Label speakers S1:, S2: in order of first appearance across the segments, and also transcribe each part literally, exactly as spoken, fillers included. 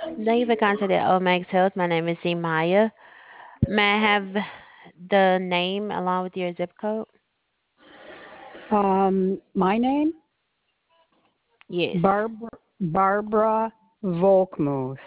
S1: Thank you for contacting Omax Health. My name is Maya. May I have the name along with your zip code?
S2: Um, my name
S1: Yes.
S2: Barbara Barbara Volkmuth,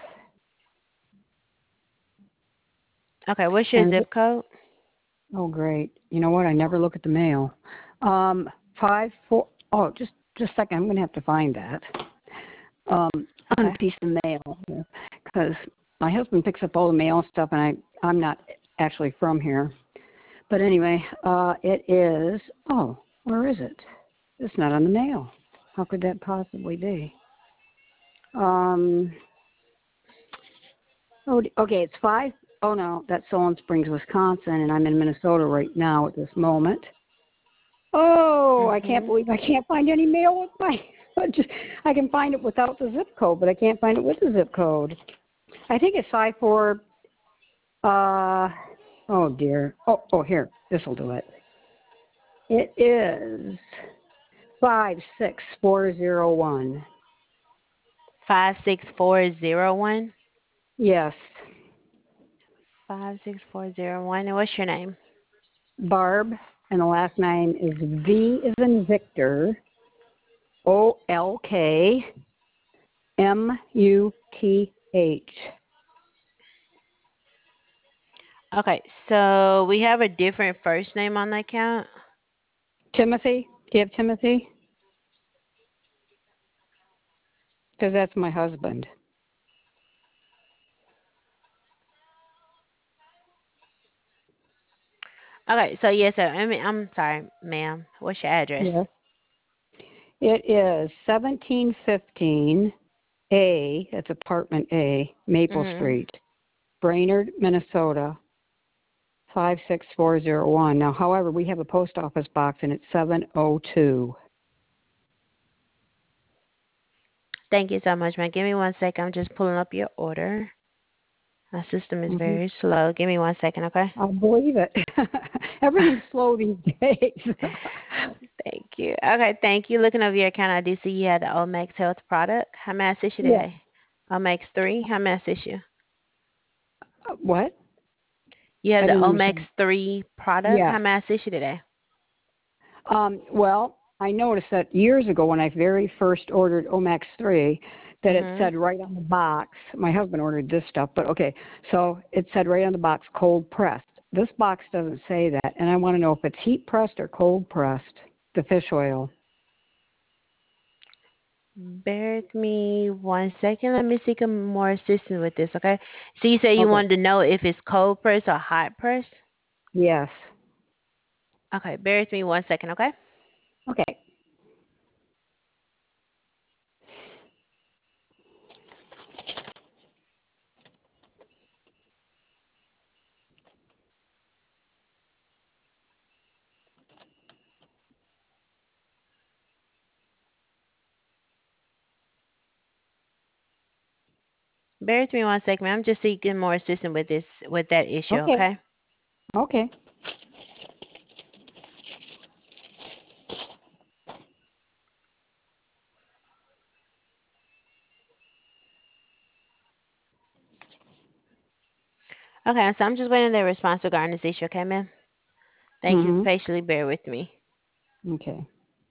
S1: Okay, what's your
S2: and
S1: zip code?
S2: oh great, you know what? I never look at the mail. Um, five four. Oh, just just a second. I'm gonna have to find that um, on a
S1: Okay.
S2: piece of mail because my husband picks up all the mail and stuff, and I I'm not actually from here. But anyway, uh, it is. Oh, where is it? It's not on the mail. How could that possibly be? Um, oh, okay, it's five. Oh no, that's Solon Springs, Wisconsin, and I'm in Minnesota right now at this moment. Oh, I can't
S1: Mhm.
S2: believe I can't find any mail with my. Just, I can find it without the zip code, but I can't find it with the zip code. I think it's five four. Uh, oh dear. Oh, oh here, this will do it. It is five six four zero one.
S1: Five six four zero one.
S2: Yes,
S1: Five six four zero one. And what's your name?
S2: Barb, and the last name is V is in Victor, O L K M U T H.
S1: Okay, so we have a different first name on the account.
S2: Timothy? Do you have Timothy? Because that's my husband.
S1: Okay, so yes, sir. I mean, I'm sorry, ma'am. What's your address?
S2: Yes. It is seventeen fifteen A, that's apartment A, Maple
S1: Mhm.
S2: Street, Brainerd, Minnesota, five six four zero one. Now, however, we have a post office box and it's seven oh two.
S1: Thank you so much, ma'am. Give me one second. I'm just pulling up your order. My system is
S2: Mm-hmm.
S1: very slow. Give me one second, okay?
S2: I believe it. Everything's slow these days.
S1: Thank you. Okay, thank you. Looking over your account, I do see you had the Omex Health product. How may I assist you
S2: Yeah.
S1: today? Omex three, how may I assist you?
S2: What?
S1: You have
S2: I
S1: the
S2: didn't
S1: Omex
S2: understand.
S1: three product.
S2: Yes.
S1: How may I assist you today?
S2: Um, well, I noticed that years ago when I very first ordered Omax three, that it
S1: Mhm.
S2: said right on the box, my husband ordered this stuff, but okay, so it said right on the box, cold pressed. This box doesn't say that, and I want to know if it's heat pressed or cold pressed, the fish oil.
S1: Bear with me one second. Let me seek a more assistance with this, okay? So you say you
S2: Okay.
S1: wanted to know if it's cold press or hot press?
S2: Yes.
S1: Okay, bear with me one second, okay?
S2: Okay.
S1: Bear with me one second. I'm just seeking more assistance with this with that issue,
S2: Okay.
S1: okay?
S2: Okay.
S1: Okay, so I'm just waiting their response regarding this issue, okay, ma'am? Thank you.
S2: Mhm.
S1: Patiently bear with me.
S2: Okay.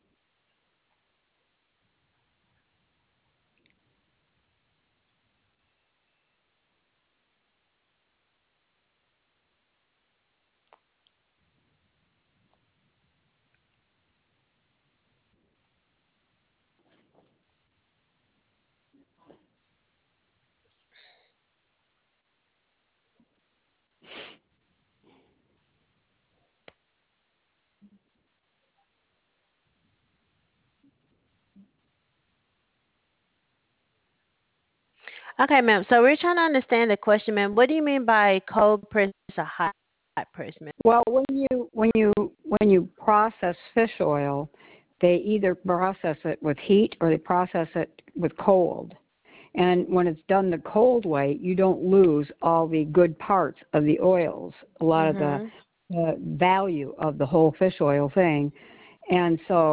S1: Okay, ma'am. So we're trying to understand the question, ma'am. What do you mean by cold press or hot press, ma'am?
S2: Well, when you when you when you process fish oil, they either process it with heat or they process it with cold. And when it's done the cold way, you don't lose all the good parts of the oils, a lot of the
S1: Mhm.
S2: uh, value of the whole fish oil thing. And so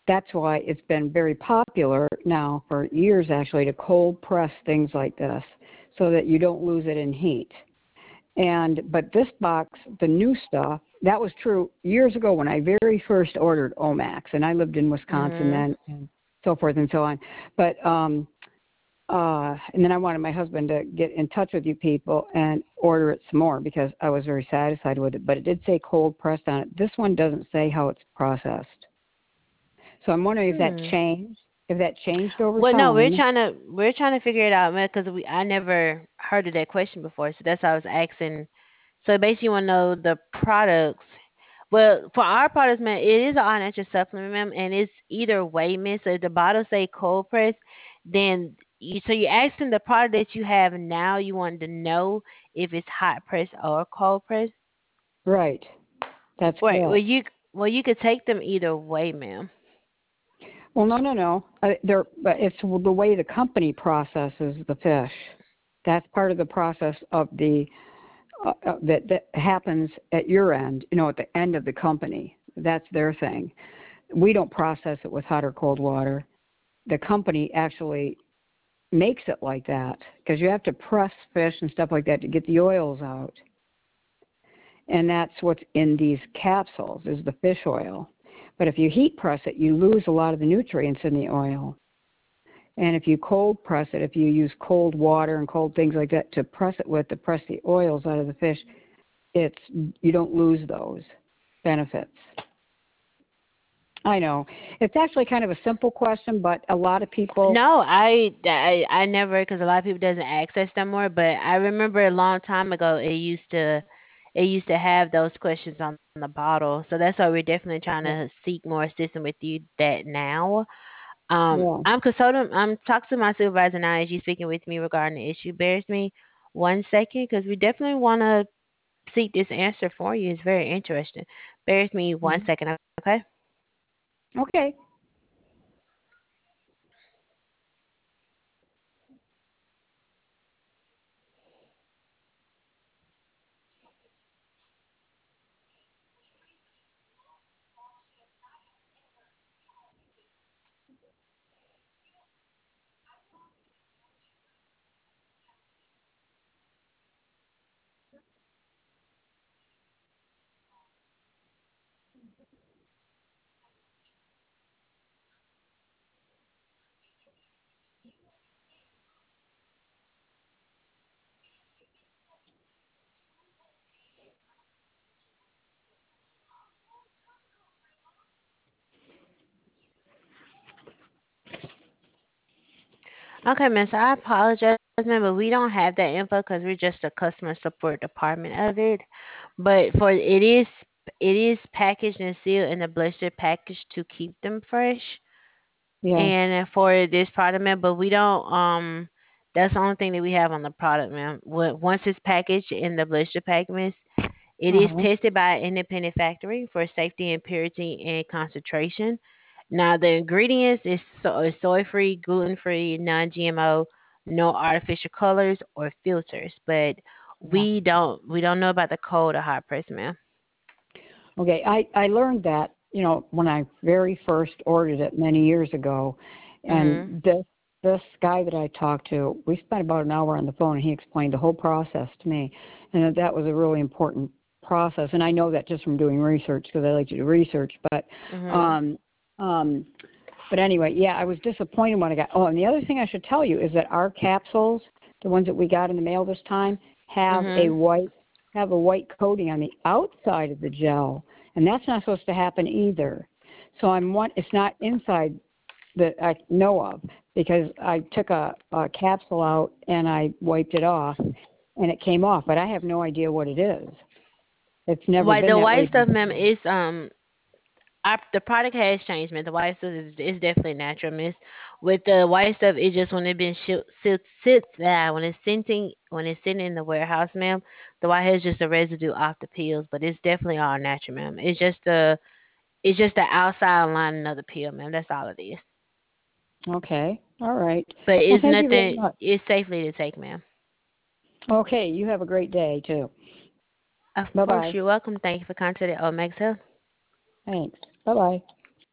S2: that's why it's been very popular now for years actually to cold press things like this so that you don't lose it in heat. And but this box, the new stuff, that was true years ago when I very first ordered Omax, and I lived in Wisconsin
S1: Mhm.
S2: then, and so forth and so on. But um, uh, and then I wanted my husband to get in touch with you people and order it some more because I was very satisfied with it. But it did say cold pressed on it. This one doesn't say how it's processed. So I'm wondering if that
S1: Hmm.
S2: changed, if that changed over
S1: Well, no, we're
S2: time.
S1: trying to we're trying to figure it out, man, because we I never heard of that question before, so that's why I was asking. So basically, you want to know the products. Well, for our products, man, it is an all natural supplement, ma'am, and it's either way, miss. So if the bottle say cold press, then you so you're asking the product that you have now. You want to know if it's hot press or cold press.
S2: Right. That's
S1: Right. Well,
S2: correct.
S1: you well you could take them either way, ma'am.
S2: Well, no, no, no. Uh, they're, but it's the way the company processes the fish. That's part of the process of the uh, uh, that that happens at your end. You know, at the end of the company. That's their thing. We don't process it with hot or cold water. The company actually makes it like that because you have to press fish and stuff like that to get the oils out. And that's what's in these capsules is the fish oil. But if you heat press it, you lose a lot of the nutrients in the oil. And if you cold press it, if you use cold water and cold things like that to press it with to press the oils out of the fish, it's you don't lose those benefits. I know. It's actually kind of a simple question, but a lot of people,
S1: No, I, I, I never, because a lot of people doesn't access them more. But I remember a long time ago, it used to, it used to have those questions on the bottle. So that's why we're definitely trying
S2: yeah,
S1: to seek more assistance with you that now. Um,
S2: yeah.
S1: I'm consulting. I'm talking to my supervisor now as you speaking with me regarding the issue. Bears me one second, because we definitely want to seek this answer for you. It's very interesting. Bears me one
S2: Mhm.
S1: second, okay?
S2: Okay.
S1: Okay, miss, I apologize, man, but we don't have that info because we're just a customer support department of it. But for it is it is packaged and sealed in a blister package to keep them fresh.
S2: Yeah.
S1: And for this product, man, but we don't. Um, that's the only thing that we have on the product, man. Wa- Once it's packaged in the blister pack, miss, it is
S2: Uh-huh.
S1: tested by an independent factory for safety and purity and concentration. Now the ingredients is, so, is soy free, gluten free, non G M O, no artificial colors or filters. But
S2: Yeah.
S1: we don't we don't know about the cold or hot press, ma'am.
S2: Okay. I I learned that, you know, when I very first ordered it many years ago,
S1: Mhm.
S2: and this this guy that I talked to, we spent about an hour on the phone, and he explained the whole process to me, and that that was a really important process. And I know that just from doing research because I like to do research. But
S1: Mhm.
S2: um, um, but anyway, yeah, I was disappointed when I got. Oh, and the other thing I should tell you is that our capsules, the ones that we got in the mail this time, have a
S1: Mhm.
S2: white have a white coating on the outside of the gel, and that's not supposed to happen either. So I'm one. It's not inside that I know of because I took a, a capsule out and I wiped it off, and it came off, but I have no idea what it is. It's never
S1: White
S2: been
S1: the
S2: that way
S1: white stuff, ma'am,
S2: before.
S1: is um our, the product has changed, man. The white stuff is, is definitely natural, miss. With the white stuff, it just when it been sh- sit sits there when it's sitting when it's sitting in the warehouse, ma'am. The white has just a residue off the peels, but it's definitely all natural, ma'am. It's just the it's just the outside lining of the peel, ma'am. That's all it is.
S2: Okay, all right.
S1: But
S2: Well,
S1: it's
S2: thank you very
S1: nothing.
S2: much.
S1: It's safely to take, ma'am.
S2: Okay, you have a great day too.
S1: Of
S2: Bye
S1: course,
S2: bye.
S1: you're welcome. Thank you for contacting Omex Health.
S2: Thanks. Bye bye.